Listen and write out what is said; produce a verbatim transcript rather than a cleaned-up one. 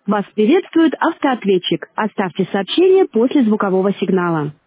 Вас приветствует автоответчик. Оставьте сообщение после звукового сигнала.